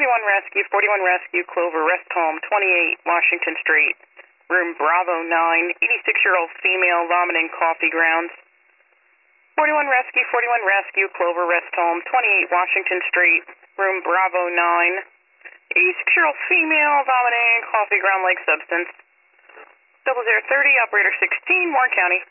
41 Rescue, Clover Rest Home, 28 Washington Street, room Bravo 9, 86-year-old female vomiting coffee grounds. 41 Rescue, Clover Rest Home, 28 Washington Street, room Bravo 9, 86-year-old female vomiting coffee ground like substance. 0030, operator 16, Warren County.